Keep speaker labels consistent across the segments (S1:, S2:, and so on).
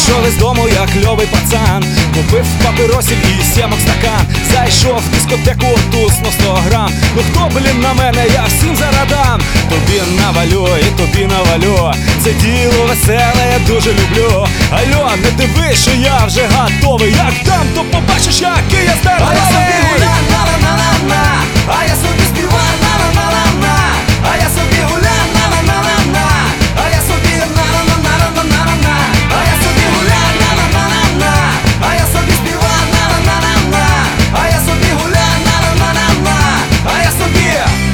S1: Вийшов із дому, як кльовий пацан, купив папіросів і сімок стакан. Зайшов в дискотеку, тусно 100 грам. Ну хто, блін, на мене, я всім зарадам. Тобі навалю і тобі навалю. Це діло веселе, я дуже люблю. Алло, не дивись, що я вже готовий. Як там, то побачиш, який я здоровий.
S2: А я собі гуля, на-на-на-на-на, а я собі співа, на-на-на-на-на, а я собі гуля, на-на-на-на-на, а я собі на-на-на-на-на-на-на, а я собі гуля, на-на-на-на-на, а я собі співа, на-на-на-на-на, а я собі гуля, на-на-на-на-на, а я собі.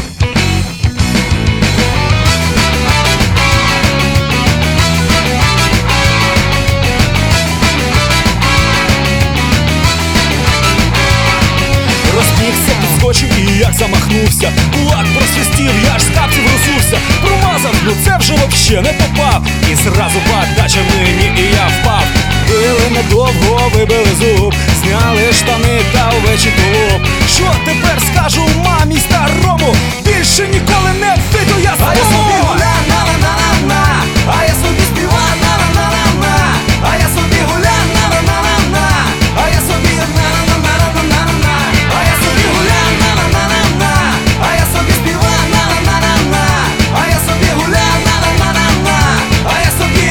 S1: Розбігся, підскочив і як замахнувся. Кулак просвистів, я аж з капців розувся. Промазав, ну це вже вообще не попав. І зразу подача мені, і я впав. Били недовго, вибили зуб, зняли штани та увечі тулуп. Що тепер скажу мамі старому? Більше ніколи не вийду я з
S2: А я собі
S1: дому.
S2: гуля, на-на-на-на-на, а я собі співа, на-на-на-на-на, а я собі гуля, на-на-на-на-на, а я собі на-на-на-на-на-на, а я собі гуля, на-на-на-на-на, а я собі співа, на-на-на-на-на, а я собі гуля, на-на-на-на-на, а я собі.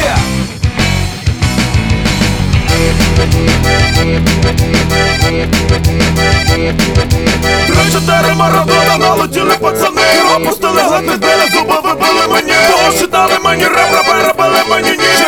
S3: Три-чотири Марадона, налетіли пацани, опустили глини, біля зуба вибили мені, посчитали мені ребра, перебили мені ніж.